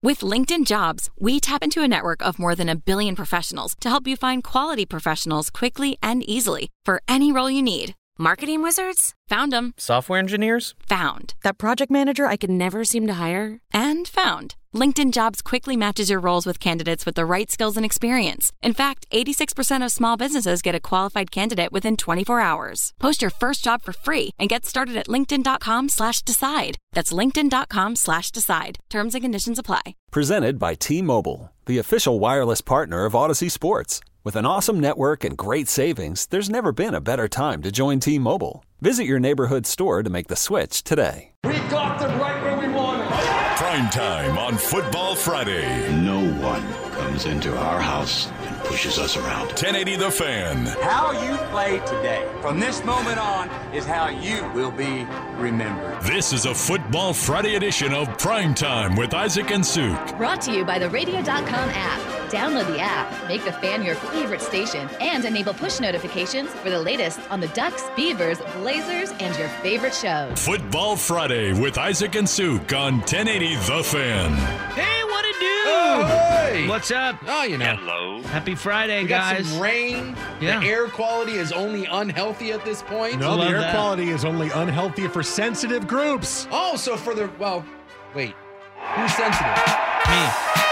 With LinkedIn Jobs, we tap into a network of more than 1 billion professionals to help you find quality professionals quickly and easily for any role you need. Marketing wizards? Found them. Software engineers? Found. That project manager I could never seem to hire? And found. LinkedIn Jobs quickly matches your roles with candidates with the right skills and experience. In fact, 86% of small businesses get a qualified candidate within 24 hours. Post your first job for free and get started at linkedin.com/decide. That's linkedin.com/decide. Terms and conditions apply. Presented by T-Mobile, the official wireless partner of Odyssey Sports. With an awesome network and great savings, there's never been a better time to join T-Mobile. Visit your neighborhood store to make the switch today. We got them right where we want them. Prime time on Football Friday. No one comes into our house and pushes us around. 1080 The Fan. How you play today, from this moment on, is how you will be remembered. This is a Football Friday edition of Prime Time with Isaac and Suk. Brought to you by the Radio.com app. Download the app, make the Fan your favorite station, and enable push notifications for the latest on the Ducks, Beavers, Blazers, and your favorite shows. Football Friday with Isaac and Suk on 1080 The Fan. Hey, what it do? Oh, hey. What's up? Oh, you know. Hello. Happy Friday, We got guys. some rain. Yeah. The air quality is only unhealthy at this point. No, the Love air that. quality is only unhealthy for sensitive groups. Oh, so for the, well, wait. Who's sensitive? Me.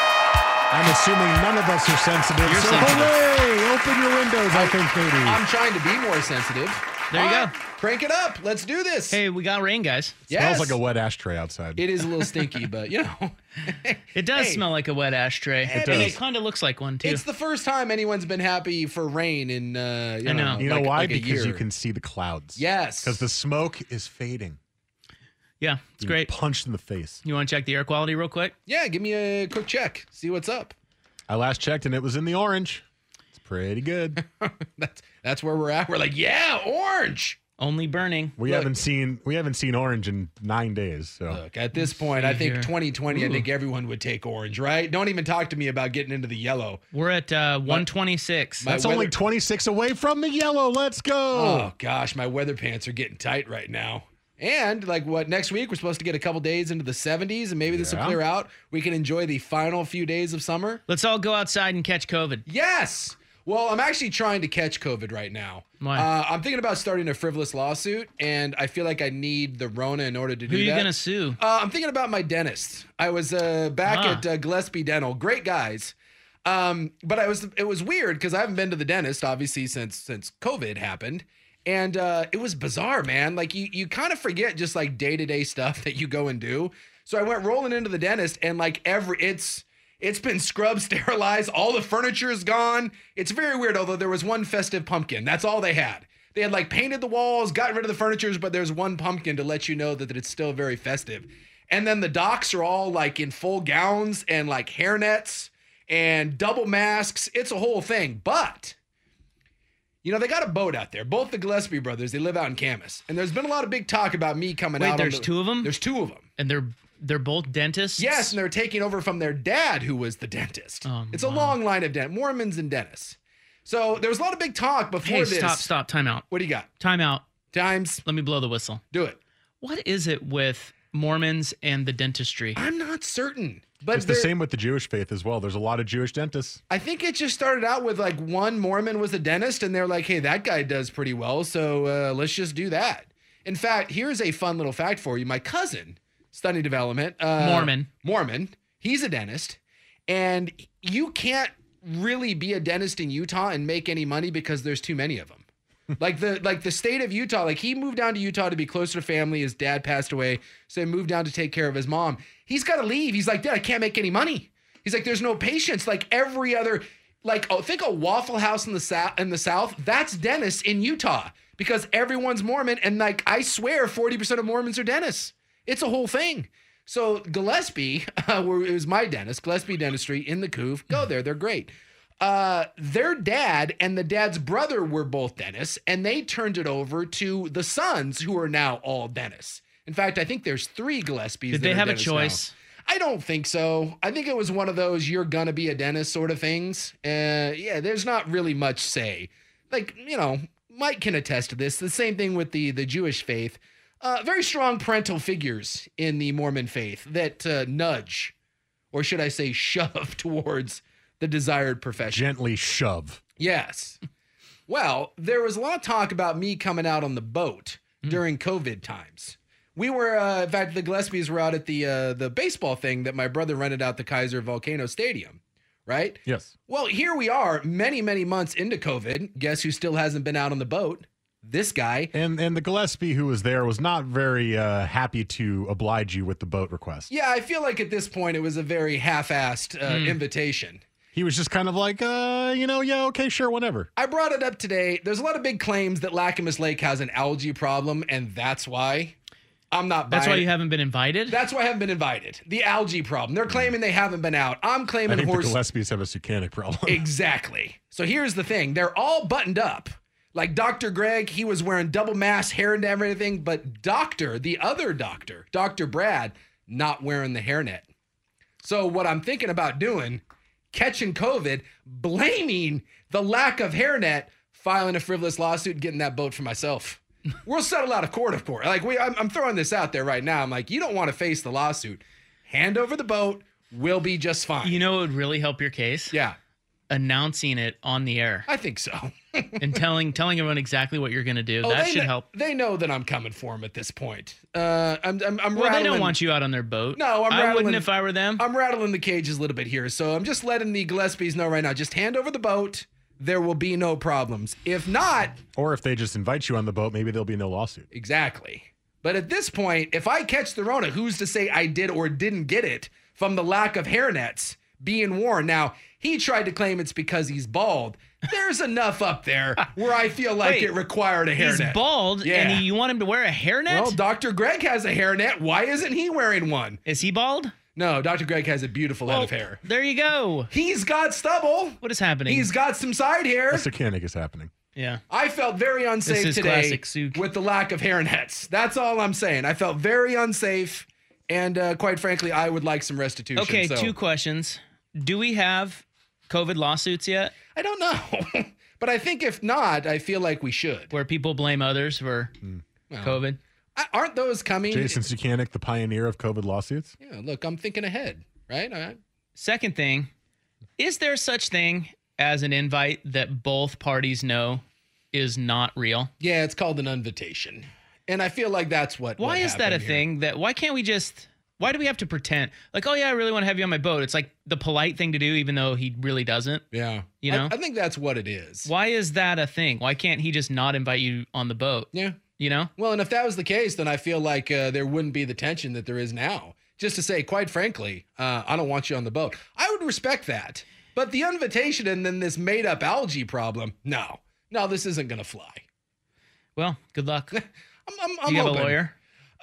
I'm assuming none of us are sensitive. You're so sensitive. hooray! Open your windows, I think, maybe. I'm trying to be more sensitive. There you All go. right, crank it up. Let's do this. Hey, we got rain, guys. Yes. Smells like a wet ashtray outside. It is a little stinky, but, you know. It does Hey. smell like a wet ashtray. It And does. it kind of looks like one, too. It's the first time anyone's been happy for rain in, I know. You know like- why? like a Because year. you can see the clouds. Yes. Because the smoke is fading. Yeah, it's Being great. Punched in the face. You want to check the air quality real quick? Yeah, give me a quick check. See what's up. I last checked and it was in the orange. It's pretty good. That's where we're at. We're like, yeah, orange. Only burning. We Look. haven't seen orange in 9 days. So Look, at this point, I think here. 2020, I think everyone would take orange, right? Don't even talk to me about getting into the yellow. We're at 126. My that's only weather- 26 away from the yellow. Let's go. Oh, gosh, my weather pants are getting tight right now. And like what next week, we're supposed to get a couple days into the 70s, and maybe this will Yeah. clear out. We can enjoy the final few days of summer. Let's all go outside and catch COVID. Yes. Well, I'm actually trying to catch COVID right now. Why? I'm thinking about starting a frivolous lawsuit, and I feel like I need the Rona in order to do Who are you that. going to sue? I'm thinking about my dentist. I was back at Gillespie Dental. Great guys. But it was weird because I haven't been to the dentist, obviously, since COVID happened. And it was bizarre, man. Like you kind of forget just like day-to-day stuff that you go and do. So I went rolling into the dentist, and like it's been scrubbed, sterilized. All the furniture is gone. It's very weird, although there was one festive pumpkin. That's all they had. They had like painted the walls, gotten rid of the furniture, but there's one pumpkin to let you know that it's still very festive. And then the docs are all like in full gowns and like hairnets and double masks. It's a whole thing. But, you know, they got a boat out there. Both the Gillespie brothers, they live out in Camas. And there's been a lot of big talk about me coming Wait, out. there's two of them? There's two of them. And they're both dentists? Yes, and they're taking over from their dad, who was the dentist. Oh, it's a long line of Mormons and dentists. So there was a lot of big talk before Hey, this. stop. Time out. What do you got? Time out. Times. Let me blow the whistle. Do it. What is it with Mormons and the dentistry? I'm not certain. But it's the same with the Jewish faith as well. There's a lot of Jewish dentists. I think it just started out with like one Mormon was a dentist, and they're like, hey, that guy does pretty well, so let's just do that. In fact, here's a fun little fact for you. My cousin, study development. Mormon. He's a dentist, and you can't really be a dentist in Utah and make any money because there's too many of them. like the state of Utah, like he moved down to Utah to be closer to family. His dad passed away, so he moved down to take care of his mom. He's got to leave. He's like, Dad, I can't make any money. He's like, there's no patience. Like every other, like think a Waffle House in the South. That's dentists in Utah because everyone's Mormon, and like I swear, 40% of Mormons are dentists. It's a whole thing. So Gillespie, where it was my dentist, Gillespie Dentistry in the Couve. Go there, they're great. Their dad and the dad's brother were both dentists, and they turned it over to the sons, who are now all dentists. In fact, I think there's 3 Gillespies. Did they have a choice? Now. I don't think so. I think it was one of those you're gonna be a dentist sort of things. Yeah, there's not really much say. Like, you know, Mike can attest to this. The same thing with the Jewish faith. Very strong parental figures in the Mormon faith that nudge or should I say shove towards the desired profession. Gently shove. Yes. Well, there was a lot of talk about me coming out on the boat during COVID times. We were, in fact, the Gillespies were out at the baseball thing that my brother rented out the Kaiser Volcano Stadium, right? Yes. Well, here we are, many, many months into COVID. Guess who still hasn't been out on the boat? This guy. And the Gillespie who was there was not very happy to oblige you with the boat request. Yeah, I feel like at this point it was a very half-assed invitation. He was just kind of like, yeah, okay, sure, whatever. I brought it up today. There's a lot of big claims that Lacamas Lake has an algae problem, and that's why I'm not buying That's why it. you haven't been invited? That's why I haven't been invited. The algae problem. They're claiming they haven't been out. I'm claiming I think horse. the Gillespies have a Sucanic problem. Exactly. So here's the thing. They're all buttoned up. Like Dr. Greg, he was wearing double mask, hair and everything, but the other doctor, Dr. Brad, not wearing the hairnet. So what I'm thinking about doing, catching COVID, blaming the lack of hairnet, filing a frivolous lawsuit, getting that boat for myself. We'll settle out of court, of course. Like I'm throwing this out there right now. I'm like, you don't want to face the lawsuit. Hand over the boat. We'll be just fine. You know what would really help your case? Yeah. Announcing it on the air. I think so. And telling everyone exactly what you're going to do. That should help. They know that I'm coming for them at this point. I'm Well, they don't want you out on their boat. No, I wouldn't if I were them. I'm rattling the cages a little bit here. So I'm just letting the Gillespies know right now. Just hand over the boat. There will be no problems. If not. Or if they just invite you on the boat, maybe there'll be no lawsuit. Exactly. But at this point, if I catch the Rona, who's to say I did or didn't get it from the lack of hairnets being worn? Now, he tried to claim it's because he's bald. There's enough up there where I feel like it required a hairnet. He's bald, Yeah. and you want him to wear a hairnet? Well, Dr. Greg has a hairnet. Why isn't he wearing one? Is he bald? No, Dr. Greg has a beautiful head of hair. There you go. He's got stubble. What is happening? He's got some side hair. A Sucanic is happening. Yeah. I felt very unsafe This is today classic Suk. with the lack of hairnets. That's all I'm saying. I felt very unsafe, and quite frankly, I would like some restitution. Okay, so. 2 questions. Do we have COVID lawsuits yet? I don't know. But I think if not, I feel like we should. Where people blame others for COVID? Aren't those coming? Jason Sucanic, the pioneer of COVID lawsuits? Yeah, look, I'm thinking ahead, right? All right. Second thing, is there such thing as an invite that both parties know is not real? Yeah, it's called an invitation. And I feel like that's what Why is that a here. thing? Why can't we just... Why do we have to pretend? Like, oh, yeah, I really want to have you on my boat. It's like the polite thing to do, even though he really doesn't. Yeah. You know? I think that's what it is. Why is that a thing? Why can't he just not invite you on the boat? Yeah. You know? Well, and if that was the case, then I feel like there wouldn't be the tension that there is now. Just to say, quite frankly, I don't want you on the boat. I would respect that. But the invitation and then this made-up algae problem, no, this isn't going to fly. Well, good luck. I'm Do you have hoping. a lawyer?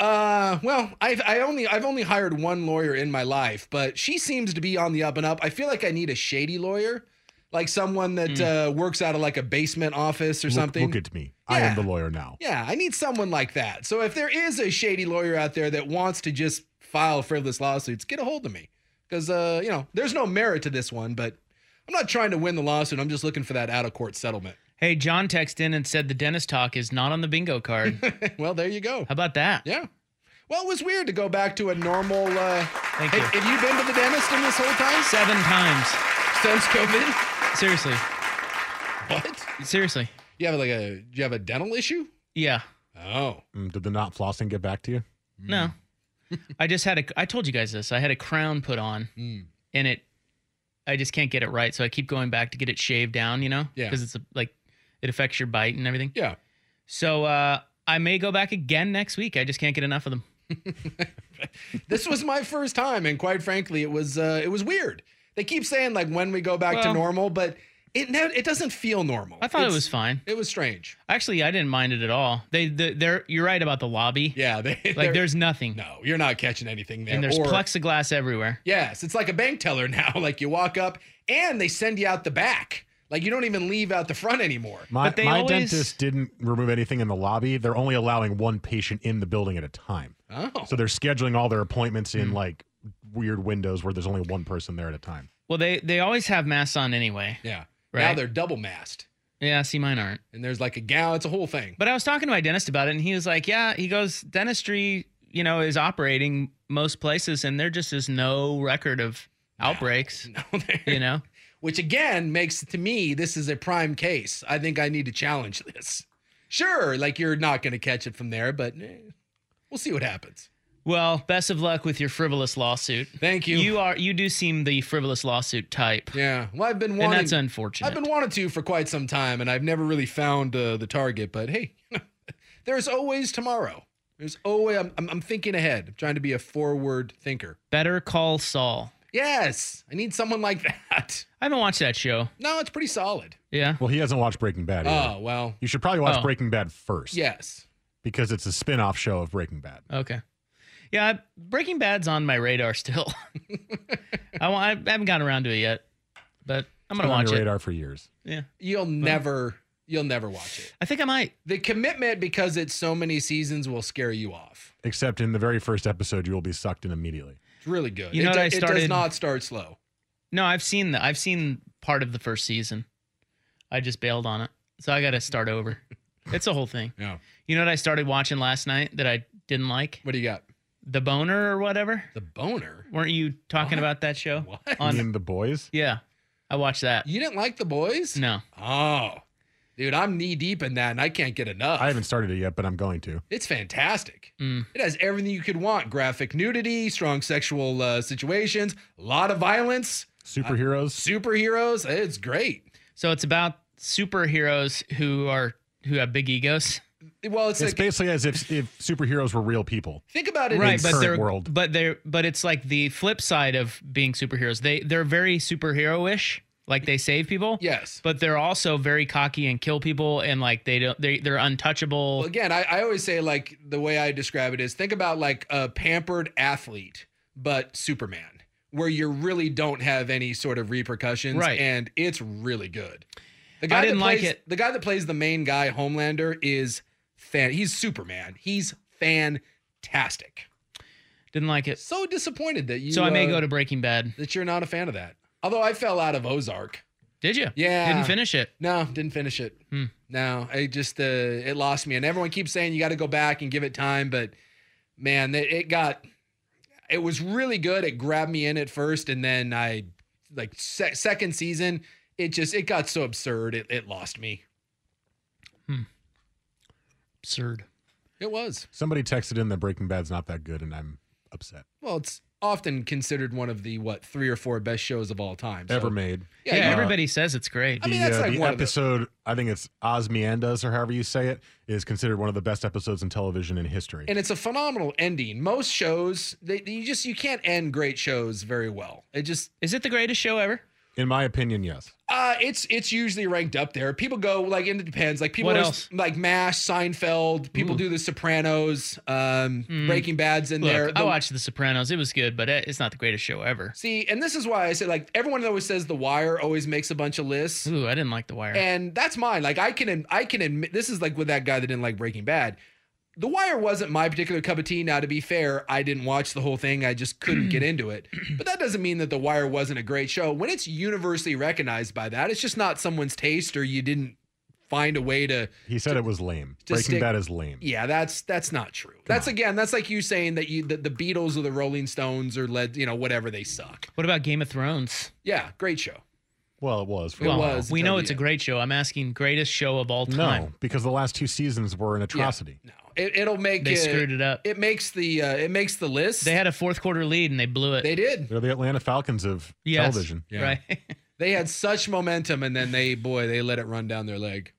Well, I've only hired one lawyer in my life, but she seems to be on the up and up. I feel like I need a shady lawyer, like someone that works out of like a basement office or something. Look at me. I am the lawyer now. Yeah, I need someone like that. So if there is a shady lawyer out there that wants to just file frivolous lawsuits, get a hold of me. Because, there's no merit to this one, but I'm not trying to win the lawsuit. I'm just looking for that out-of-court settlement. Hey, John texted in and said the dentist talk is not on the bingo card. Well, there you go. How about that? Yeah. Well, it was weird to go back to a normal... Thank you. Have you been to the dentist in this whole time? 7 times. Since COVID? Seriously. What? Seriously. Do you have a dental issue? Yeah. Oh. Did the not flossing get back to you? No. I just I told you guys this. I had a crown put on and I just can't get it right. So I keep going back to get it shaved down, Yeah. Because it's it affects your bite and everything. Yeah. So I may go back again next week. I just can't get enough of them. This was my first time, and quite frankly, it was weird. They keep saying like when we go back to normal, but it doesn't feel normal. I thought it was fine. It was strange. Actually, I didn't mind it at all. You're right about the lobby. Yeah, there's nothing. No, you're not catching anything there. And there's plexiglass everywhere. Yes, it's like a bank teller now. Like you walk up and they send you out the back. Like you don't even leave out the front anymore. My always... dentist didn't remove anything in the lobby. They're only allowing one patient in the building at a time. Oh. So they're scheduling all their appointments in like weird windows where there's only one person there at a time. Well, they always have masks on anyway. Yeah. Right? Now they're double masked. Yeah, see, mine aren't. And there's like a gown. It's a whole thing. But I was talking to my dentist about it, and he was like, yeah, he goes, dentistry, is operating most places, and there just is no record of outbreaks. No, you know, which again makes to me this is a prime case. I think I need to challenge this. Sure, like you're not going to catch it from there, but we'll see what happens. Well, best of luck with your frivolous lawsuit. Thank you. You do seem the frivolous lawsuit type. Yeah. Well, I've been wanting. And that's unfortunate. I've been wanting to for quite some time, and I've never really found the target. But hey, there's always tomorrow. There's always. I'm thinking ahead. I'm trying to be a forward thinker. Better Call Saul. Yes, I need someone like that. I haven't watched that show. No, it's pretty solid. Yeah. Well, he hasn't watched Breaking Bad either. Oh well. You should probably watch Breaking Bad first. Yes. Because it's a spin-off show of Breaking Bad. Okay. Yeah, Breaking Bad's on my radar still. I haven't gotten around to it yet, but I'm going to watch it. On your radar for years. Yeah. You'll never watch it. I think I might. The commitment, because it's so many seasons, will scare you off. Except in the very first episode, you will be sucked in immediately. It's really good. You know it does not start slow. No, I've seen part of the first season. I just bailed on it. So I got to start over. It's a whole thing. Yeah. You know what I started watching last night that I didn't like? What do you got? The Boner or whatever. The Boner? Weren't you talking about that show? What? You mean The Boys? Yeah. I watched that. You didn't like The Boys? No. Oh. Dude, I'm knee deep in that and I can't get enough. I haven't started it yet, but I'm going to. It's fantastic. It has everything you could want. Graphic nudity, strong sexual situations, a lot of violence. Superheroes. It's great. So it's about superheroes who have big egos. Well, it's like, basically as if superheroes were real people. Think about it, right? In current world. But it's like the flip side of being superheroes. They're very superhero-ish, like they save people. Yes, but they're also very cocky and kill people, and like they're untouchable. Well, again, I always say, like, the way I describe it is, think about like a pampered athlete, but Superman, where you really don't have any sort of repercussions, right? And it's really good. The guy I didn't like it. The guy that plays the main guy, Homelander, is he's Superman. He's fantastic. Didn't like it. So disappointed that you. So I may go to Breaking Bad. That you're not a fan of that. Although I fell out of Ozark. Did you? Yeah. Didn't finish it. No, didn't finish it. No, I just it lost me. And everyone keeps saying you got to go back and give it time, but man, it was really good. It grabbed me in at first, and then second season. It got so absurd. It lost me. Absurd. It was. Somebody texted in that Breaking Bad's not that good, and I'm upset. Well, it's often considered one of the 3 or 4 best shows of all time. Ever made. Yeah, everybody says it's great. I mean, that's like the one episode, I think it's Osmiandas, or however you say it, is considered one of the best episodes in television in history. And it's a phenomenal ending. Most shows, you can't end great shows very well. Is it the greatest show ever? In my opinion, yes. It's usually ranked up there. People go and it depends. Like people What else? Like MASH, Seinfeld. People do The Sopranos. Breaking Bad's in there. I watched The Sopranos. It was good, but it's not the greatest show ever. See, and this is why I say, like, everyone always says The Wire always makes a bunch of lists. Ooh, I didn't like The Wire. And that's mine. Like I can admit, this is like with that guy that didn't like Breaking Bad. The Wire wasn't my particular cup of tea. Now, to be fair, I didn't watch the whole thing. I just couldn't get into it. But that doesn't mean that The Wire wasn't a great show. When it's universally recognized by that, it's just not someone's taste, or you didn't find a way to. He said it was lame. Breaking Bad is lame. Yeah, that's not true. That's like you saying that the Beatles or the Rolling Stones or whatever, they suck. What about Game of Thrones? Yeah, great show. Well, it was. We know it's a great show. I'm asking greatest show of all time. No, because the last 2 seasons were an atrocity. Yeah, no. It'll make they screwed it up. It makes the list. They had a 4th quarter lead and they blew it. They did. They're the Atlanta Falcons of television. Yeah. Right. They had such momentum, and then they let it run down their leg.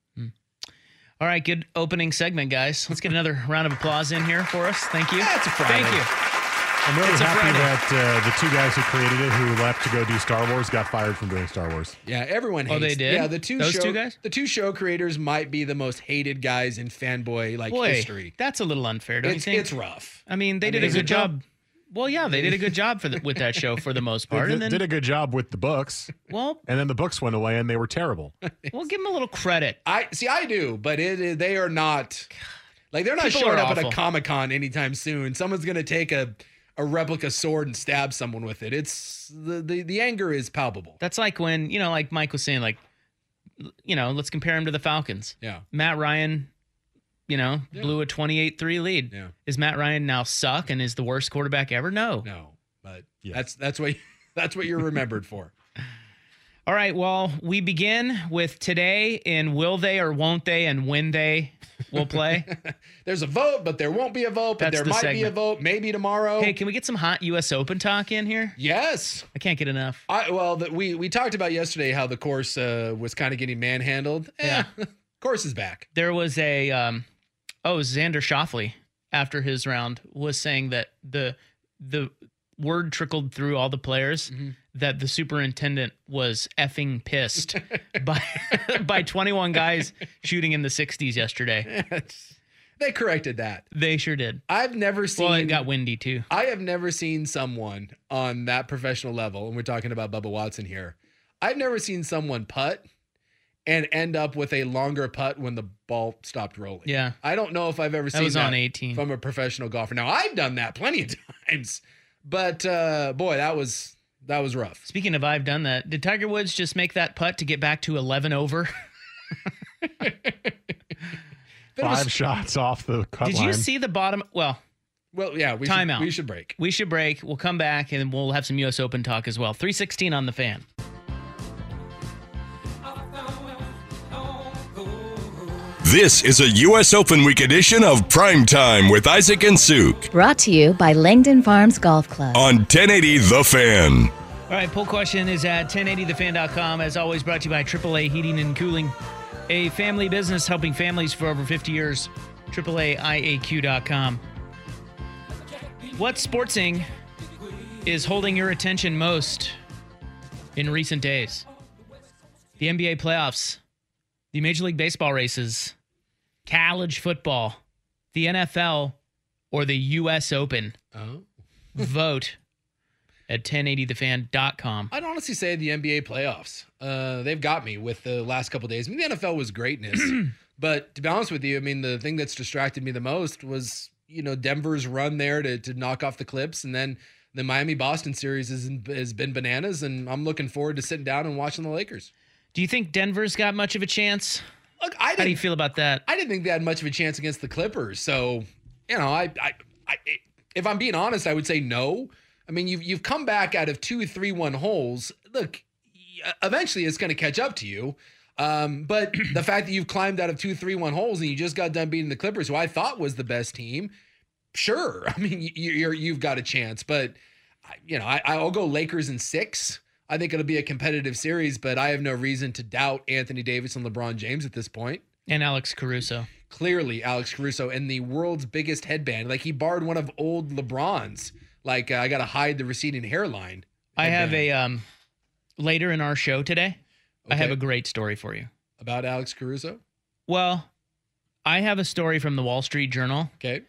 All right, good opening segment, guys. Let's get another round of applause in here for us. Thank you. Yeah, it's a Friday. Thank you. I'm really happy that the 2 guys who created it, who left to go do Star Wars, got fired from doing Star Wars. Yeah, everyone hates. Oh, they did? Yeah, Those 2 guys? The 2 show creators might be the most hated guys in fanboy history. That's a little unfair, don't you think? It's rough. I mean, they did a good job. Well, yeah, they did a good job with that show for the most part. They and then, did a good job with the books. Well, and then the books went away and they were terrible. We'll give them a little credit. I do, but they are not. Like, they're not People showing are up at awful. a Comic-Con anytime soon. Someone's going to take a replica sword and stab someone with it. It's the anger is palpable. That's like when, like Mike was saying, let's compare him to the Falcons. Yeah. Matt Ryan, blew a 28-3 lead. Yeah. Is Matt Ryan now suck and is the worst quarterback ever? No. No, but that's why That's what you're remembered for. All right, well, we begin with today in will they or won't they and when they will play. There's a vote, but there won't be a vote, but there might be a vote, maybe tomorrow. Hey, can we get some hot U.S. Open talk in here? Yes. I can't get enough. We talked about yesterday how the course was kind of getting manhandled. Yeah. Course is back. There was a, Xander Schauffele, after his round, was saying that the word trickled through all the players that the superintendent was effing pissed by 21 guys shooting in the 60s yesterday. They corrected that. They sure did. I've never seen... Well, it got windy, too. I have never seen someone on that professional level, and we're talking about Bubba Watson here. I've never seen someone putt and end up with a longer putt when the ball stopped rolling. Yeah. I don't know if I've ever seen that on 18. From a professional golfer. Now, I've done that plenty of times, but boy, that was rough. Speaking of I've done that, did Tiger Woods just make that putt to get back to 11 over? 5 shots off the cut line. Did you see the bottom? Well, yeah, we should break. We should break. We'll come back and we'll have some U.S. Open talk as well. 3:16 on the Fan. This is a U.S. Open Week edition of Primetime with Isaac and Suk. Brought to you by Langdon Farms Golf Club. On 1080 The Fan. All right, poll question is at 1080thefan.com. As always, brought to you by AAA Heating and Cooling, a family business helping families for over 50 years. AAAIAQ.com. What sportsing is holding your attention most in recent days? The NBA playoffs, the Major League Baseball races, college football, the NFL, or the U.S. Open? Vote at 1080thefan.com. I'd honestly say the NBA playoffs. They've got me with the last couple of days. I mean, the NFL was greatness. But to be honest with you, I mean, the thing that's distracted me the most was, Denver's run there to knock off the Clips. And then the Miami-Boston series has been bananas. And I'm looking forward to sitting down and watching the Lakers. Do you think Denver's got much of a chance? Look, how do you feel about that? I didn't think they had much of a chance against the Clippers. So, if I'm being honest, I would say no. I mean, you've come back out of 2 3-1 holes. Look, eventually it's going to catch up to you. But the fact that you've climbed out of 2 3-1 holes and you just got done beating the Clippers, who I thought was the best team, sure. I mean, you've got a chance. But, I'll go Lakers in 6. I think it'll be a competitive series, but I have no reason to doubt Anthony Davis and LeBron James at this point. And Alex Caruso. Clearly, Alex Caruso and the world's biggest headband. Like, he borrowed one of old LeBron's. Like, I got to hide the receding hairline. I have a, later in our show today, I have a great story for you. About Alex Caruso? Well, I have a story from the Wall Street Journal. Okay.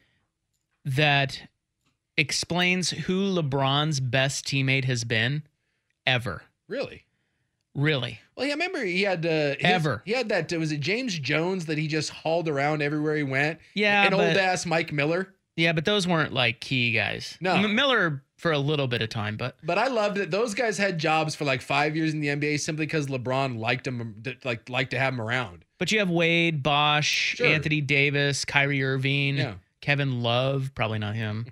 That explains who LeBron's best teammate has been ever. Really? Really. Well, yeah, I remember he had ever. He had that. Was it James Jones that he just hauled around everywhere he went? Yeah, an old ass Mike Miller. Yeah, but those weren't like key guys. No, Miller for a little bit of time, but I loved that those guys had jobs for like 5 years in the NBA simply because LeBron liked them, liked to have them around. But you have Wade, Bosh, sure. Anthony Davis, Kyrie Irving, Kevin Love, probably not him.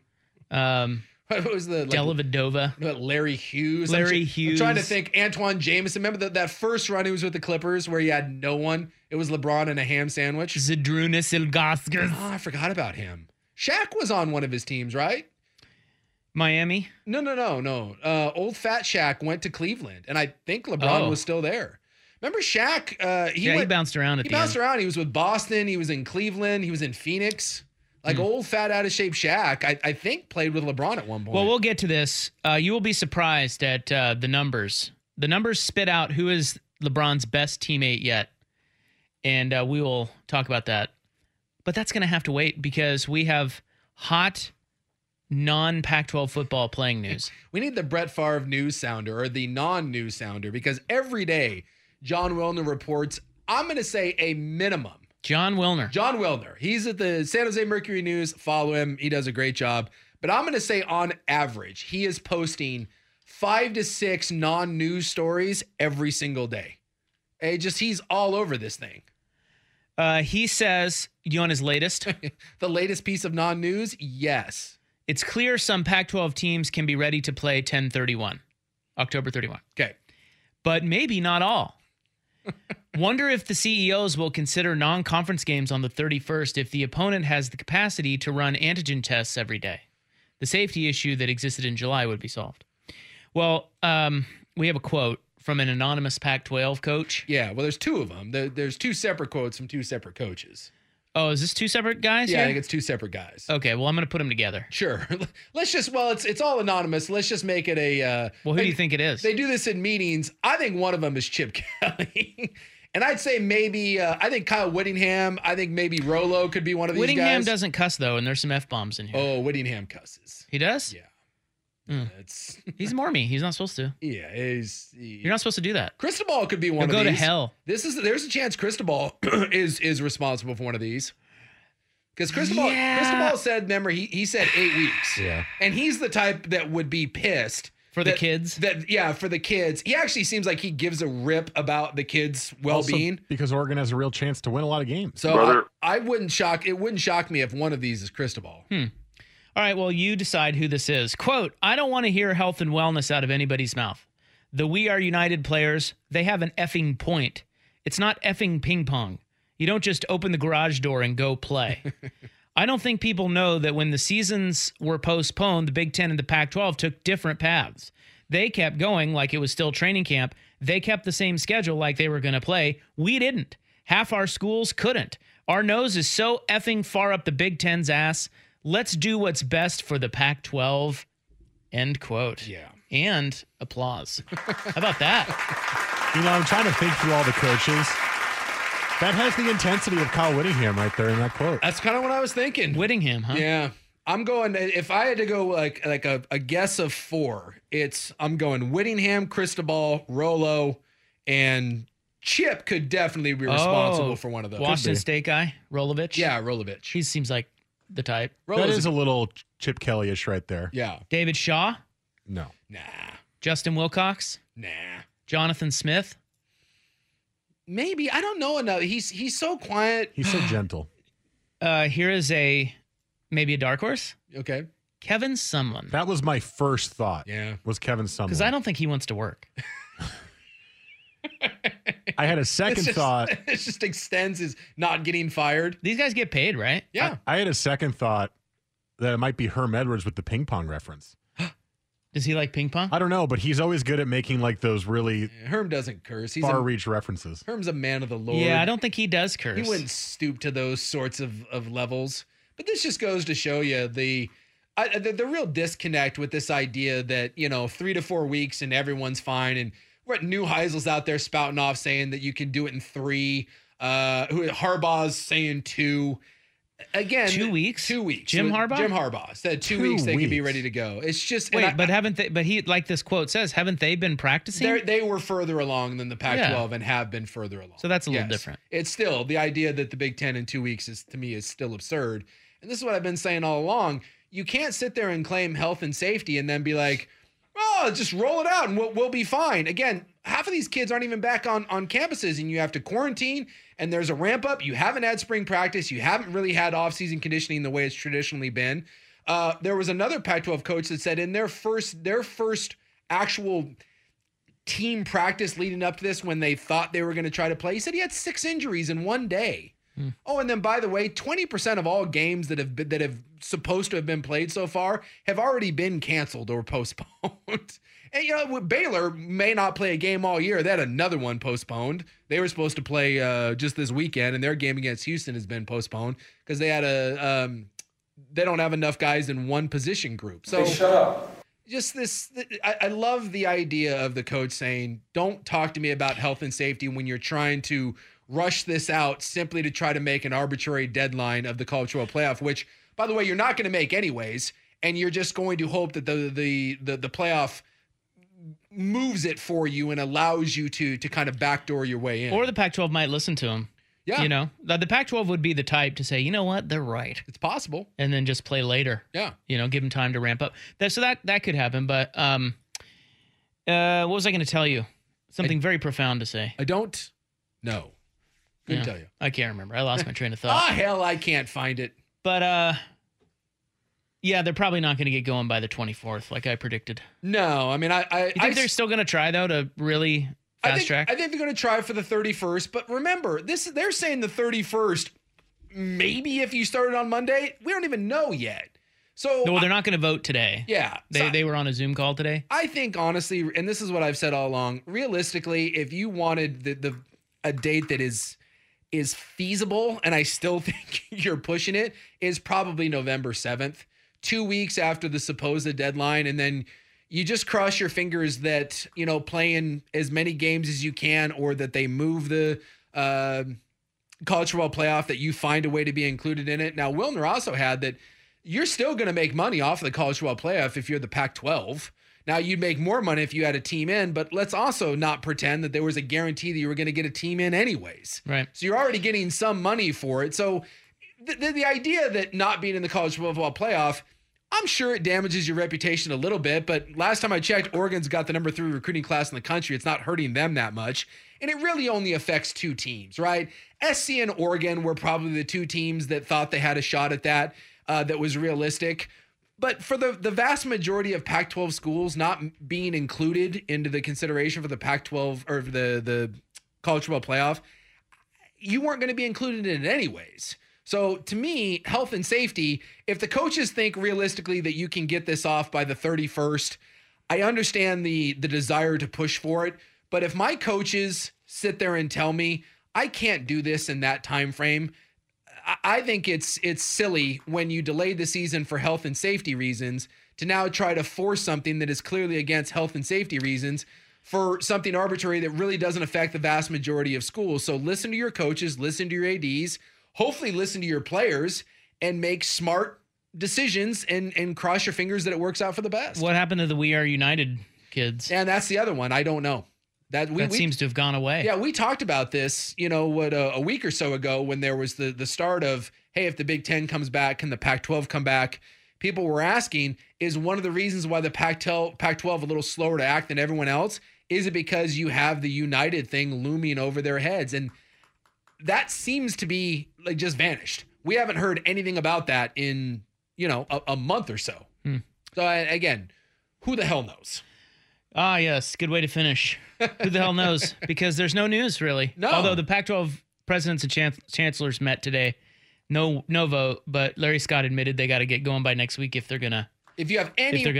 What was the Dellavedova? Larry Hughes. I'm trying to think. Antoine Jameson. Remember that first run he was with the Clippers where he had no one? It was LeBron and a ham sandwich. Zydrunas Ilgauskas. Oh, I forgot about him. Shaq was on one of his teams, right? Miami? No. Old fat Shaq went to Cleveland, and I think LeBron was still there. Remember Shaq? He bounced around He bounced around. He was with Boston. He was in Cleveland. He was in Phoenix. Like old fat out of shape Shaq, I think played with LeBron at one point. Well, we'll get to this. You will be surprised at the numbers. The numbers spit out who is LeBron's best teammate yet. And we will talk about that. But that's going to have to wait because we have hot non-Pac-12 football playing news. We need the Brett Favre news sounder or the non-news sounder because every day John Wilner reports, I'm going to say a minimum. John Wilner. He's at the San Jose Mercury News. Follow him. He does a great job. But I'm going to say on average, he is posting 5 to 6 non-news stories every single day. He's all over this thing. He says, you on his latest? The latest piece of non-news? Yes. It's clear some Pac-12 teams can be ready to play 10-31. October 31. Okay. But maybe not all. Wonder if the CEOs will consider non-conference games on the 31st if the opponent has the capacity to run antigen tests every day. The safety issue that existed in July would be solved. Well, we have a quote from an anonymous Pac-12 coach. Yeah, well, there's two of them. There's two separate quotes from two separate coaches. Oh, is this two separate guys? Yeah, here? I think it's two separate guys. Okay, well, I'm going to put them together. Sure. Let's just, it's all anonymous. Let's just make it a... well, who do you think it is? They do this in meetings. I think one of them is Chip Kelly. And I'd say maybe, I think Kyle Whittingham. I think maybe Rolo could be one of these guys. Whittingham doesn't cuss, though, and there's some F-bombs in here. Oh, Whittingham cusses. He does? Yeah. He's Mormie. He's not supposed to. Yeah, you're not supposed to do that. Cristobal could be one He'll of these. go to hell. There's a chance Cristobal is responsible for one of these. Because Cristobal said, remember, he said 8 weeks. Yeah. And he's the type that would be pissed. For the kids? For the kids. He actually seems like he gives a rip about the kids' well-being. Also because Oregon has a real chance to win a lot of games. So it wouldn't shock me if one of these is Cristobal. All right, well, you decide who this is. Quote, I don't want to hear health and wellness out of anybody's mouth. The We Are United players, they have an effing point. It's not effing ping pong. You don't just open the garage door and go play. I don't think people know that when the seasons were postponed, the Big Ten and the Pac-12 took different paths. They kept going like it was still training camp. They kept the same schedule like they were going to play. We didn't. Half our schools couldn't. Our nose is so effing far up the Big Ten's ass. Let's do what's best for the Pac-12. End quote. Yeah. And applause. How about that? You know, I'm trying to think through all the coaches. That has the intensity of Kyle Whittingham right there in that quote. That's kind of what I was thinking. Whittingham, huh? Yeah. I'm going, if I had to go like a guess of 4, I'm going Whittingham, Cristobal, Rolo, and Chip could definitely be responsible for one of those. Washington State guy, Rolovich? Yeah, Rolovich. He seems like the type. That is a little Chip Kelly-ish right there. Yeah. David Shaw? No. Nah. Justin Wilcox? Nah. Jonathan Smith? Maybe. I don't know enough. He's so quiet. He's so gentle. Here is maybe a dark horse. Okay. Kevin Sumlin. That was my first thought. Yeah. Was Kevin Sumlin. Because I don't think he wants to work. I had a second thought. It just extends his not getting fired. These guys get paid, right? Yeah. I had a second thought that it might be Herm Edwards with the ping pong reference. Does he like ping pong? I don't know, but he's always good at making like those really Herm doesn't curse. He's far-reach references. Herm's a man of the Lord. Yeah, I don't think he does curse. He wouldn't stoop to those sorts of levels. But this just goes to show you the real disconnect with this idea that, 3 to 4 weeks and everyone's fine. And Neuheisel's out there spouting off saying that you can do it in 3. Harbaugh's saying 2. Again, 2 weeks. 2 weeks. Jim Harbaugh. Jim Harbaugh said 2 weeks they could be ready to go. It's just wait, but haven't they? But he, like this quote says, haven't they been practicing? They were further along than the Pac-12 and have been further along. So that's a little different. It's still the idea that the Big Ten in 2 weeks is, to me, is still absurd. And this is what I've been saying all along. You can't sit there and claim health and safety and then be like, oh, just roll it out and we'll be fine. Again, half of these kids aren't even back on campuses and you have to quarantine and there's a ramp up. You haven't had spring practice. You haven't really had off-season conditioning the way it's traditionally been. There was another Pac-12 coach that said in their first actual team practice leading up to this when they thought they were going to try to play, he said he had 6 injuries in one day. Oh, and then by the way, 20% of all games that have supposed to have been played so far have already been canceled or postponed. And Baylor may not play a game all year. They had another one postponed. They were supposed to play just this weekend, and their game against Houston has been postponed because they had they don't have enough guys in one position group. So shut up. Just this, I love the idea of the coach saying, "Don't talk to me about health and safety when you're trying to rush this out simply to try to make an arbitrary deadline of the College Football Playoff," which, by the way, you're not going to make anyways, and you're just going to hope that the playoff moves it for you and allows you to kind of backdoor your way in. Or the Pac-12 might listen to him. Yeah. The Pac-12 would be the type to say, you know what, they're right. It's possible. And then just play later. Yeah. Give them time to ramp up. So that could happen. But what was I going to tell you? Something very profound to say. I don't know. Couldn't tell you. I can't remember. I lost my train of thought. Hell, I can't find it. But Yeah, they're probably not going to get going by the 24th, like I predicted. No, I mean, You think they're still going to try, though, to really fast track? I think they're going to try for the 31st. But remember, they're saying the 31st, maybe if you started on Monday. We don't even know yet. So no, well, they're not going to vote today. Yeah. They were on a Zoom call today. I think, honestly, and this is what I've said all along, realistically, if you wanted a date that is feasible, and I still think you're pushing it, is probably November 7th. 2 weeks after the supposed deadline, and then you just cross your fingers that, playing as many games as you can, or that they move the college football playoff, that you find a way to be included in it. Now, Wilner also had that you're still going to make money off of the college football playoff if you're the Pac-12. Now, you'd make more money if you had a team in, but let's also not pretend that there was a guarantee that you were going to get a team in anyways. Right. So you're already getting some money for it. So the idea that not being in the college football playoff, I'm sure it damages your reputation a little bit, but last time I checked, Oregon's got the number 3 recruiting class in the country. It's not hurting them that much, and it really only affects 2 teams, right? SC and Oregon were probably the 2 teams that thought they had a shot at that was realistic. But for the vast majority of Pac-12 schools not being included into the consideration for the Pac-12 or the college football playoff, you weren't going to be included in it anyways. So to me, health and safety, if the coaches think realistically that you can get this off by the 31st, I understand the desire to push for it. But if my coaches sit there and tell me I can't do this in that time frame, I think it's silly when you delayed the season for health and safety reasons to now try to force something that is clearly against health and safety reasons for something arbitrary that really doesn't affect the vast majority of schools. So listen to your coaches, listen to your ADs, hopefully listen to your players, and make smart decisions and cross your fingers that it works out for the best. What happened to the We Are United kids? And that's the other one. I don't know. That seems to have gone away. Yeah, we talked about this, a week or so ago when there was the start of, hey, if the Big Ten comes back, can the Pac-12 come back? People were asking, is one of the reasons why the Pac-12 a little slower to act than everyone else? Is it because you have the United thing looming over their heads? And that seems to be like just vanished. We haven't heard anything about that in, a month or so. So again, who the hell knows? Ah, yes. Good way to finish. Who the hell knows? Because there's no news, really. No. Although the Pac-12 presidents and chancellors met today. No vote, but Larry Scott admitted they got to get going by next week if they're going to. If you have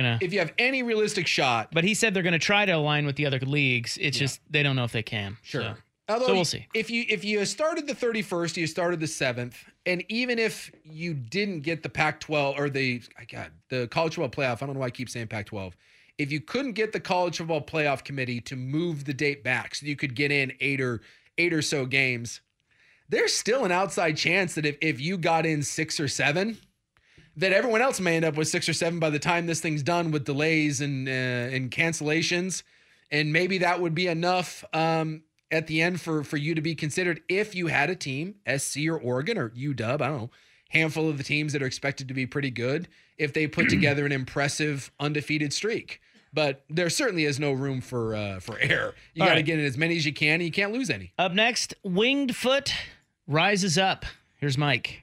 any realistic shot. But he said they're going to try to align with the other leagues. It's just they don't know if they can. Sure. So we'll see. If you started the 31st, you started the 7th, and even if you didn't get the Pac-12 or the college football playoff, I don't know why I keep saying Pac-12. If you couldn't get the college football playoff committee to move the date back so you could get in eight or so games, there's still an outside chance that if you got in 6 or 7, that everyone else may end up with 6 or 7 by the time this thing's done with delays and cancellations. And maybe that would be enough at the end for you to be considered if you had a team, SC or Oregon or UW, I don't know, handful of the teams that are expected to be pretty good, if they put together an impressive undefeated streak. But there certainly is no room for error. You got to get in as many as you can, and you can't lose any. Up next, Winged Foot rises up. Here's Mike.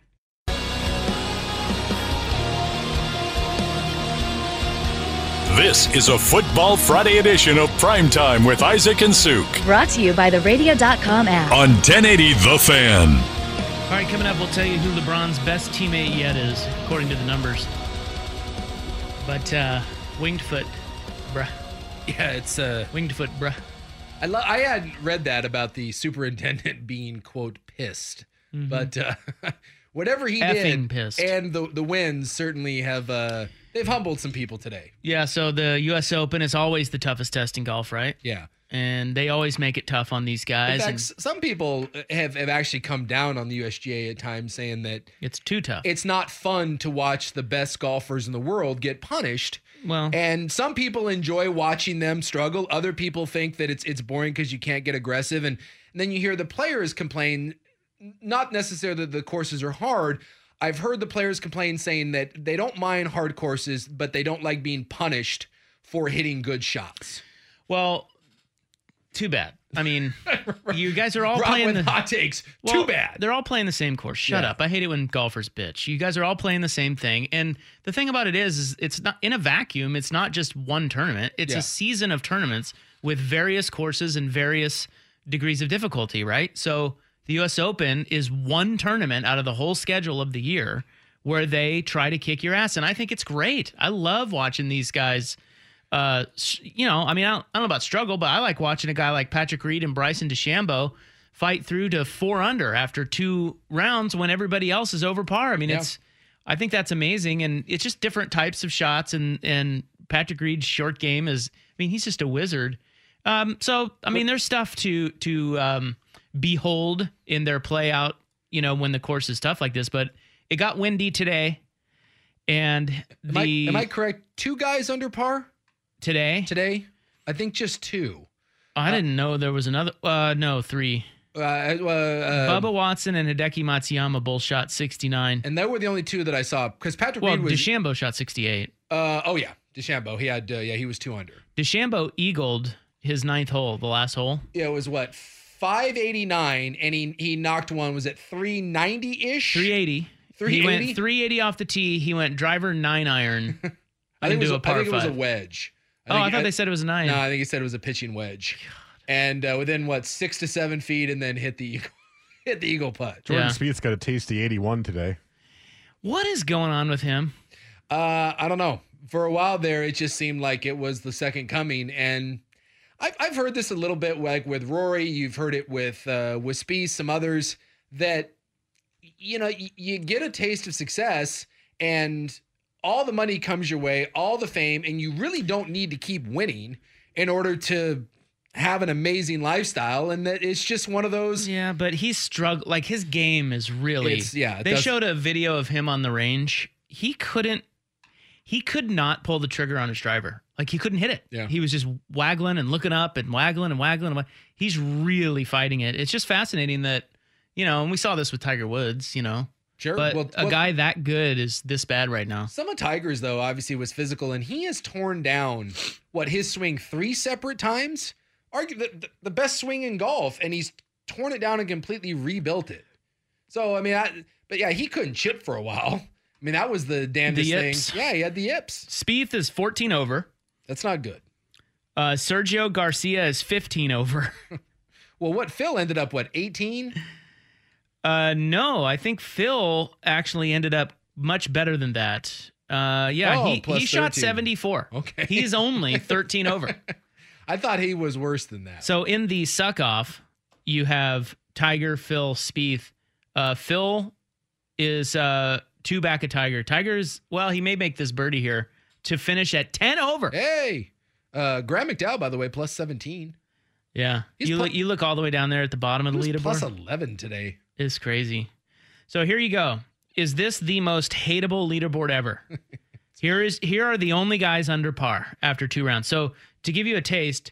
This is a Football Friday edition of Primetime with Isaac and Suk. Brought to you by the Radio.com app. On 1080 The Fan. All right, coming up, we'll tell you who LeBron's best teammate yet is, according to the numbers. But Winged Foot, bruh. Yeah, it's Winged Foot, bruh. I had read that about the superintendent being, quote, pissed. Mm-hmm. But whatever he did, pissed. And the wins certainly have they've humbled some people today. Yeah, so the U.S. Open is always the toughest test in golf, right? Yeah. And they always make it tough on these guys. In fact, some people have actually come down on the USGA at times, saying that it's too tough. It's not fun to watch the best golfers in the world get punished. Well, and some people enjoy watching them struggle. Other people think that it's boring because you can't get aggressive. And then you hear the players complain, not necessarily that the courses are hard. I've heard the players complain saying that they don't mind hard courses, but they don't like being punished for hitting good shots. Well, too bad. I mean, you guys are all Rob playing with hot takes. Too bad. They're all playing the same course. Shut up. I hate it when golfers bitch. You guys are all playing the same thing. And the thing about it is it's not in a vacuum. It's not just one tournament. It's a season of tournaments with various courses and various degrees of difficulty, right? So the U.S. Open is one tournament out of the whole schedule of the year where they try to kick your ass. And I think it's great. I love watching these guys. I mean, I don't know about struggle, but I like watching a guy like Patrick Reed and Bryson DeChambeau fight through to 4 under after 2 rounds when everybody else is over par. I mean, I think that's amazing. And it's just different types of shots. And Patrick Reed's short game is, I mean, he's just a wizard. So, I mean, there's stuff to behold in their play out, when the course is tough like this, but it got windy today. And am I correct? 2 guys under par today? I think just 2. I didn't know there was another. No, 3. Bubba Watson and Hideki Matsuyama both shot 69. And they were the only 2 that I saw because Patrick Reed was. DeChambeau shot 68. DeChambeau. He had, he was 2 under. DeChambeau eagled his 9th hole, the last hole. Yeah, it was 589, and he knocked one. Was it 390-ish? 380. 380? He went 380 off the tee. He went driver 9-iron. I think it was a wedge. I thought they said it was a 9. No, I think he said it was a pitching wedge. God. And within 6 to 7 feet, and then hit the eagle putt. Jordan Spieth's got a tasty 81 today. What is going on with him? I don't know. For a while there, it just seemed like it was the second coming, and I've heard this a little bit like with Rory. You've heard it with Spieth, some others, that you get a taste of success and all the money comes your way, all the fame, and you really don't need to keep winning in order to have an amazing lifestyle. And that it's just one of those. Yeah, but he's struggled. Like his game is really. They showed a video of him on the range. He could not pull the trigger on his driver. Like he couldn't hit it. Yeah. He was just waggling and looking up and waggling and waggling. He's really fighting it. It's just fascinating that, and we saw this with Tiger Woods, Sure. But a guy that good is this bad right now. Some of Tiger's, though, obviously was physical, and he has torn down, his swing 3 separate times? The best swing in golf, and he's torn it down and completely rebuilt it. So, I mean, he couldn't chip for a while. I mean, that was the damnedest thing. Yeah, he had the yips. Spieth is 14 over. That's not good. Sergio Garcia is 15 over. Well, Phil ended up, 18? No, I think Phil actually ended up much better than that. He shot 74. Okay. He's only 13 over. I thought he was worse than that. So in the suck-off, you have Tiger, Phil, Spieth. Phil is 2 back of Tiger. Tiger's, he may make this birdie here to finish at 10 over. Hey, Graham McDowell, by the way, plus 17. Yeah. You look all the way down there at the bottom of the leaderboard. Plus 11 today. It's crazy. So here you go. Is this the most hateable leaderboard ever? Here are the only guys under par after 2 rounds. So to give you a taste,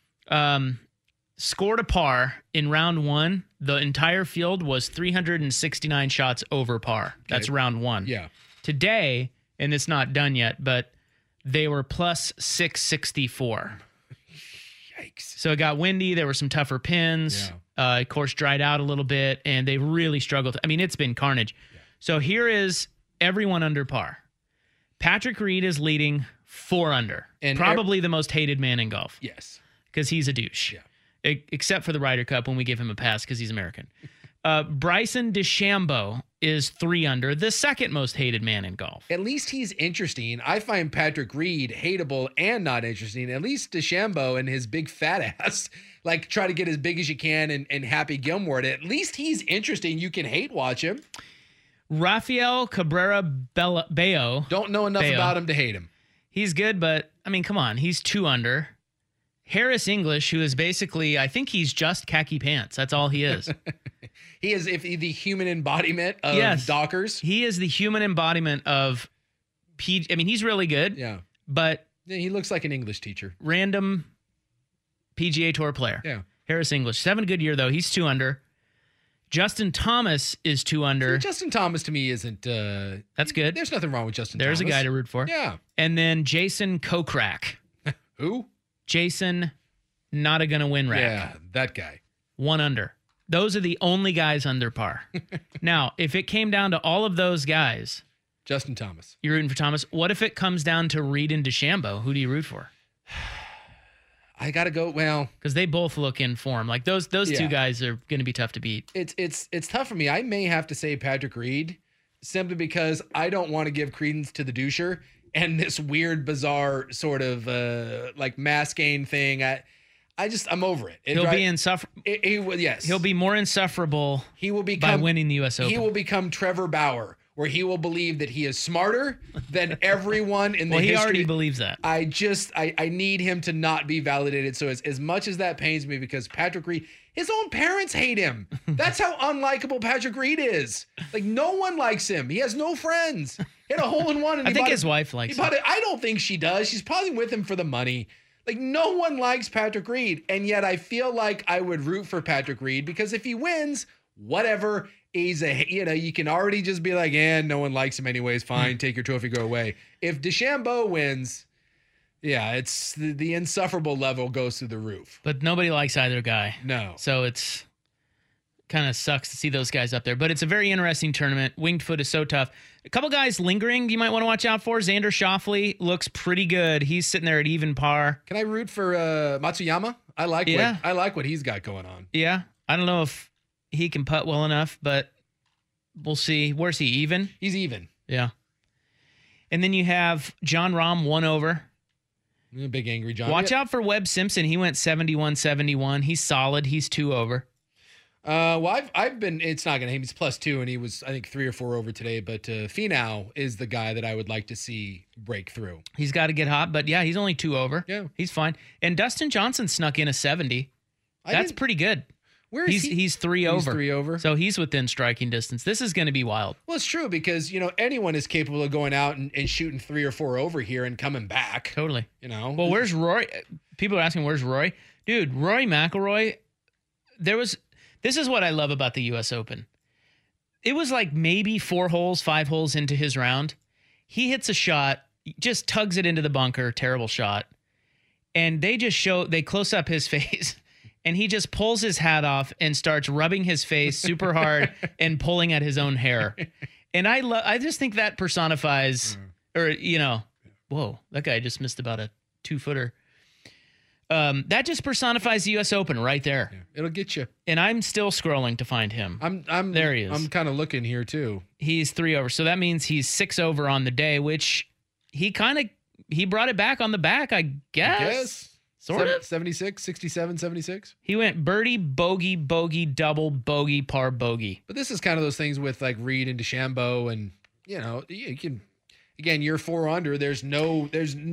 scored a par in round 1. The entire field was 369 shots over par. Okay. That's round 1. Yeah. Today, and it's not done yet, but they were plus 664. Yikes. So it got windy. There were some tougher pins. Yeah. Course dried out a little bit, and they really struggled. I mean, it's been carnage. Yeah. So here is everyone under par. Patrick Reed is leading 4 under. And probably the most hated man in golf. Yes. Because he's a douche. Yeah. Except for the Ryder Cup when we give him a pass because he's American. Bryson DeChambeau is 3 under, the second most hated man in golf. At least he's interesting. I find Patrick Reed hateable and not interesting. At least DeChambeau and his big fat ass, try to get as big as you can and Happy Gilmore. At least he's interesting. You can hate watch him. Rafael Cabrera Bello. Don't know enough about him to hate him. He's good, but, I mean, come on. He's 2 under. Harris English, who is basically, I think he's just khaki pants. That's all he is. He is the human embodiment of Dockers. He is the human embodiment of I mean, he's really good. Yeah. But he looks like an English teacher. Random PGA Tour player. Yeah. Harris English. 7 good year, though. He's 2 under. Justin Thomas is 2 under. See, Justin Thomas to me isn't. That's good. There's nothing wrong with Justin There's Thomas. A guy to root for. Yeah. And then Jason Kokrak. Who? Jason not a gonna win rack. Yeah, that guy. 1 under. Those are the only guys under par. Now, if it came down to all of those guys, Justin Thomas. You're rooting for Thomas. What if it comes down to Reed and DeChambeau? Who do you root for? I gotta go. Well, because they both look in form. Like those two guys are going to be tough to beat. It's tough for me. I may have to say Patrick Reed, simply because I don't want to give credence to the doucher and this weird, bizarre sort of like mass gain thing. I'm over it. He'll be insufferable. Yes, he'll be more insufferable. He will become by winning the U.S. Open. He will become Trevor Bauer, where he will believe that he is smarter than everyone in the history. Well, he already believes that. I need him to not be validated. So as much as that pains me, because Patrick Reed, his own parents hate him. That's how unlikable Patrick Reed is. Like, no one likes him. He has no friends. He had a hole-in-one. And I think his wife likes him. I don't think she does. She's probably with him for the money. Like, no one likes Patrick Reed. And yet I feel like I would root for Patrick Reed, because if he wins, whatever. He's you can already just be like, no one likes him anyways. Fine, take your trophy, go away. If DeChambeau wins, it's the insufferable level goes through the roof. But nobody likes either guy. No. So it's kind of sucks to see those guys up there. But it's a very interesting tournament. Winged foot is so tough. A couple guys lingering you might want to watch out for. Xander Schauffele looks pretty good. He's sitting there at even par. Can I root for Matsuyama? I like what he's got going on. Yeah. I don't know if he can putt well enough, but we'll see. Where's he? Even? He's even. Yeah. And then you have John Rahm 1 over. Big angry John. Watch out for Webb Simpson. He went 71-71. He's solid. He's 2 over. I've been. It's not gonna. He's +2, and he was, I think, 3 or 4 over today. But Finau is the guy that I would like to see break through. He's got to get hot, but yeah, he's only 2 over. Yeah, he's fine. And Dustin Johnson snuck in a 70. That's pretty good. Where is he? He's 3 over. He's 3 over. So he's within striking distance. This is going to be wild. Well, it's true, because, anyone is capable of going out and shooting 3 or 4 over here and coming back. Totally. Well, where's Rory? People are asking, where's Rory? Dude, Rory McIlroy, this is what I love about the U.S. Open. It was like maybe 5 holes into his round. He hits a shot, just tugs it into the bunker, terrible shot. And they close up his face. And he just pulls his hat off and starts rubbing his face super hard and pulling at his own hair. And I just think that personifies, whoa, that guy just missed about a 2-footer. That just personifies the U.S. Open right there. Yeah, it'll get you. And I'm still scrolling to find him. There he is. I'm kind of looking here too. He's 3 over. So that means he's 6 over on the day, which he brought it back on the back, I guess. Sort of. 76, 67, 76. He went birdie, bogey, bogey, double, bogey, par, bogey. But this is kind of those things with like Reed and DeChambeau, and you can, again, you're 4 under. There's no.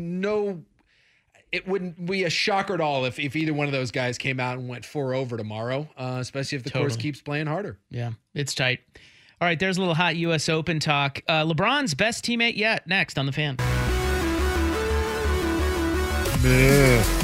It wouldn't be a shocker at all if either one of those guys came out and went 4 over tomorrow, especially if the course keeps playing harder. Yeah, it's tight. All right, there's a little hot U.S. Open talk. LeBron's best teammate yet. Next on The Fan. Bleh.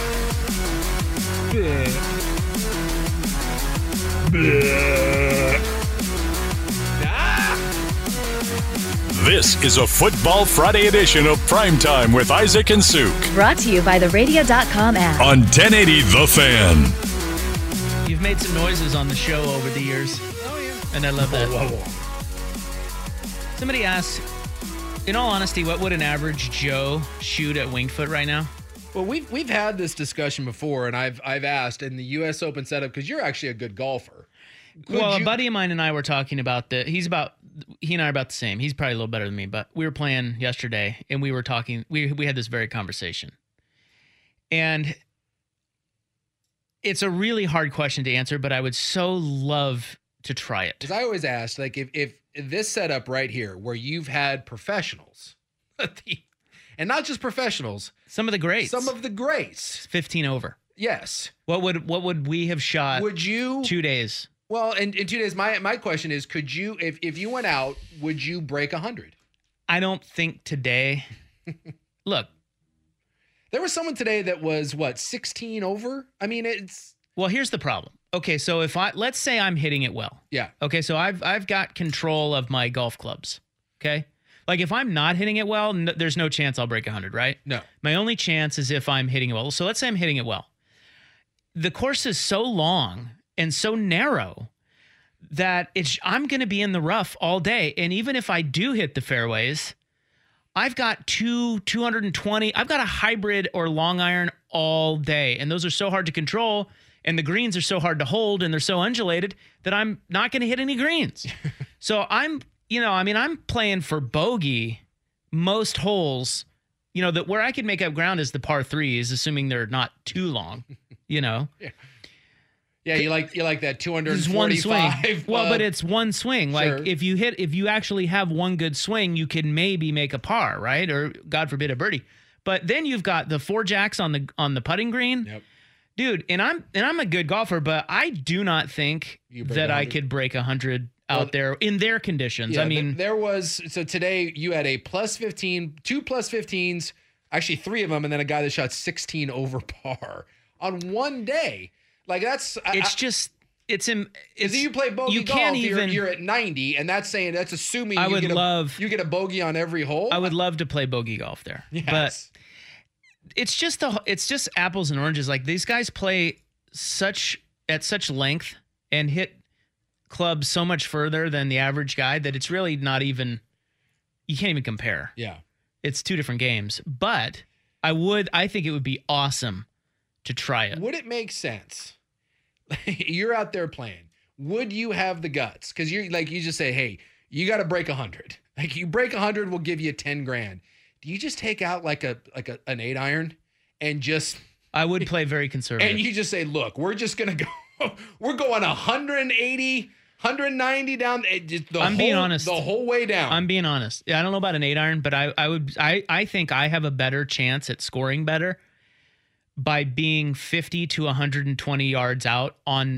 This is a Football Friday edition of Primetime with Isaac and Suk. Brought to you by the Radio.com app. On 1080 The Fan. You've made some noises on the show over the years. Oh, yeah. And I love that. Somebody asked, in all honesty, what would an average Joe shoot at Winged Foot right now? Well, we've had this discussion before, and I've asked in the U.S. Open setup, because you're actually a good golfer. A buddy of mine and I were talking about that. He and I are about the same. He's probably a little better than me, but we were playing yesterday, and we were talking. We had this very conversation, and it's a really hard question to answer, but I would so love to try it. Because I always ask, like, if this setup right here, where you've had professionals, and not just professionals, some of the greats, 15 over. Yes. What would we have shot? Would you 2 days? Well, in 2 days, my question is, could you, if you went out, would you break 100? I don't think today. Look, there was someone today that was 16 over. I mean, well, here's the problem. Okay, so let's say I'm hitting it well. Yeah. Okay, so I've got control of my golf clubs. Okay. Like, if I'm not hitting it well, there's no chance I'll break 100, right? No. My only chance is if I'm hitting it well. So let's say I'm hitting it well. the course is so long and so narrow that I'm going to be in the rough all day. And even if I do hit the fairways, I've got 220. I've got a hybrid or long iron all day. And those are so hard to control. And the greens are so hard to hold and they're so undulated that I'm not going to hit any greens. So I'm playing for bogey most holes, that where I can make up ground is the par threes, assuming they're not too long, Yeah. Yeah, you like that 245. One swing. Well, but it's one swing. Sure. Like if you actually have one good swing, you can maybe make a par, right? Or God forbid a birdie. But then you've got the 4 jacks on the putting green. Yep. Dude, and I'm a good golfer, but I do not think that I could break 100 out there in their conditions. Yeah, I mean, so today you had a plus 15, 2 plus 15s, actually 3 of them, and then a guy that shot 16 over par on one day. Like that's you play bogey golf, you're at 90, and that's assuming you get a bogey on every hole. I would love to play bogey golf there. Yes. But it's just apples and oranges. Like these guys play at such length and hit clubs so much further than the average guy that it's really not even, you can't even compare. Yeah. It's 2 different games. But I think it would be awesome to try it. Would it make sense? You're out there playing. Would you have the guts? Because you just say, hey, you got to break 100. Like you break 100, we'll give you 10 grand. Do you just take out like an 8 iron and just? I would play very conservative. And you just say, look, we're just gonna go. We're going 180, 190 down. Being honest. The whole way down. I'm being honest. I don't know about an 8 iron, but I think I have a better chance at scoring better by being 50 to 120 yards out on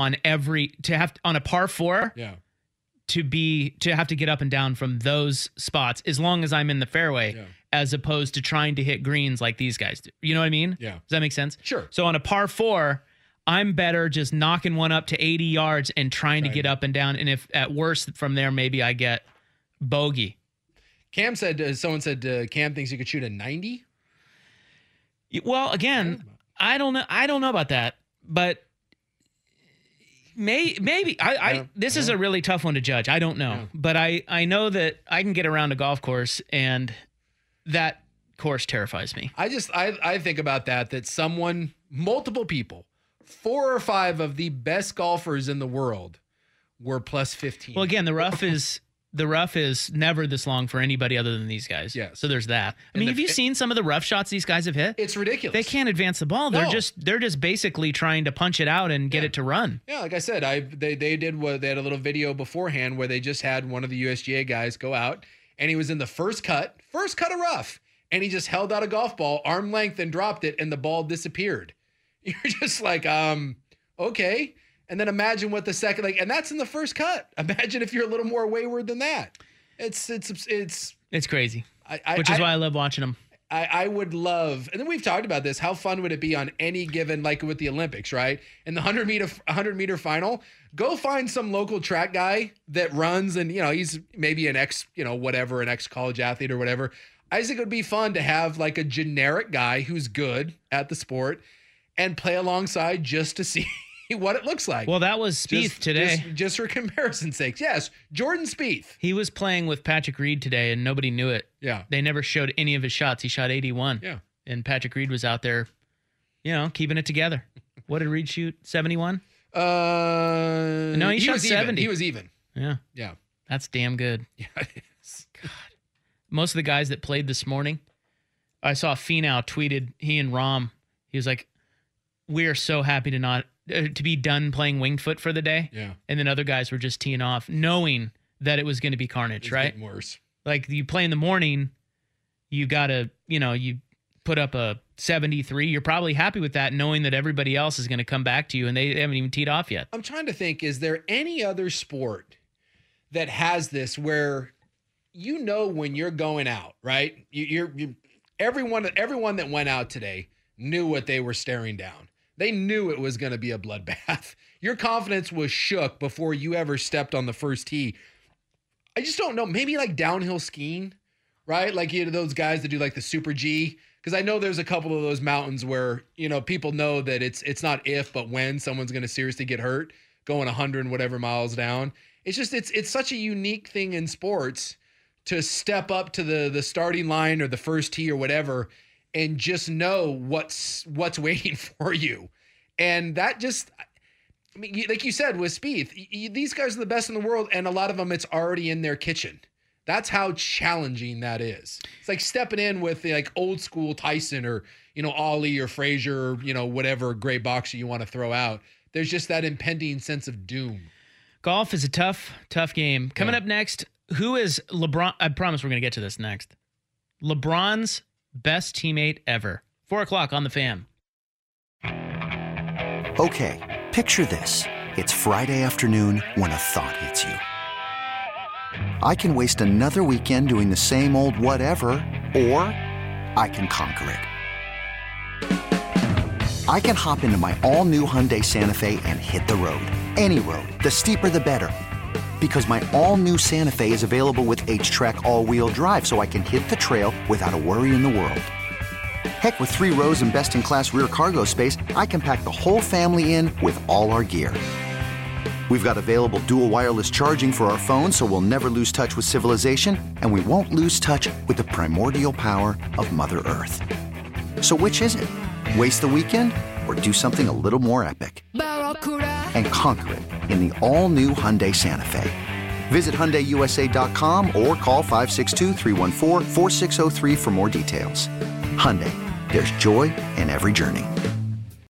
a par 4. Yeah. To have to get up and down from those spots as long as I'm in the fairway, as opposed to trying to hit greens like these guys do. You know what I mean? Yeah. Does that make sense? Sure. So on a par 4, I'm better just knocking one up to 80 yards and trying to get up and down. And if at worst from there, maybe I get bogey. Cam said, someone said Cam thinks he could shoot a 90. Well, again, I don't know about that, but maybe this is a really tough one to judge. I don't know, but I know that I can get around a golf course, and that course terrifies me. I think about that multiple people, 4 or 5 of the best golfers in the world were plus 15. Well, again, the rough is never this long for anybody other than these guys. Yeah. So there's that. I mean, have you seen some of the rough shots these guys have hit? It's ridiculous. They can't advance the ball. They're just basically trying to punch it out and get it to run. Yeah, like I said, they had a little video beforehand where they just had one of the USGA guys go out, and he was in the first cut of rough, and he just held out a golf ball arm length and dropped it, and the ball disappeared. You're just like, okay. And then imagine what the second, and that's in the first cut. Imagine if you're a little more wayward than that. It's crazy. Which is why I love watching them. I would love, and then we've talked about this. How fun would it be on any given, like with the Olympics, right? In the 100 meter final, go find some local track guy that runs, and he's maybe an ex college athlete or whatever. I think it would be fun to have like a generic guy who's good at the sport and play alongside just to see what it looks like. Well, that was Spieth today. Just for comparison's sake. Yes, Jordan Spieth. He was playing with Patrick Reed today, and nobody knew it. Yeah. They never showed any of his shots. He shot 81. Yeah. And Patrick Reed was out there, keeping it together. What did Reed shoot? 71? No, he shot 70. He was even. Yeah. Yeah. That's damn good. Yeah, it is. God. Most of the guys that played this morning, I saw Finau tweeted, he and Rahm, he was like, we are so happy to be done playing winged foot for the day. Yeah. And then other guys were just teeing off, knowing that it was going to be carnage, right? Getting worse. Like you play in the morning, you got to, you put up a 73. You're probably happy with that, knowing that everybody else is going to come back to you and they haven't even teed off yet. I'm trying to think, is there any other sport that has this where when you're going out, right? Everyone that went out today knew what they were staring down. They knew it was going to be a bloodbath. Your confidence was shook before you ever stepped on the first tee. I just don't know. Maybe like downhill skiing, right? Like those guys that do like the Super G, Because I know there's a couple of those mountains where, people know that it's not if, but when someone's going to seriously get hurt going 100 and whatever miles down. It's just, it's such a unique thing in sports to step up to the starting line or the first tee or whatever and just know what's waiting for you. And that just, like you said with Spieth, these guys are the best in the world, and a lot of them, it's already in their kitchen. That's how challenging that is. It's like stepping in with like old school Tyson or, Ollie or Frazier, or, whatever great boxer you want to throw out. There's just that impending sense of doom. Golf is a tough game. Coming up next, who is LeBron? I promise we're going to get to this next. LeBron's best teammate ever. 4:00 on The Fan. Okay, picture this. It's Friday afternoon when a thought hits you. I can waste another weekend doing the same old whatever, or I can conquer it. I can hop into my all-new Hyundai Santa Fe and hit the road. Any road. The steeper, the better. Because my all-new Santa Fe is available with H-Track all-wheel drive, so I can hit the trail without a worry in the world. Heck, with 3 rows and best-in-class rear cargo space, I can pack the whole family in with all our gear. We've got available dual wireless charging for our phones, so we'll never lose touch with civilization, and we won't lose touch with the primordial power of Mother Earth. So which is it? Waste the weekend or do something a little more epic? And conquer it in the all-new Hyundai Santa Fe. Visit HyundaiUSA.com or call 562-314-4603 for more details. Hyundai, there's joy in every journey.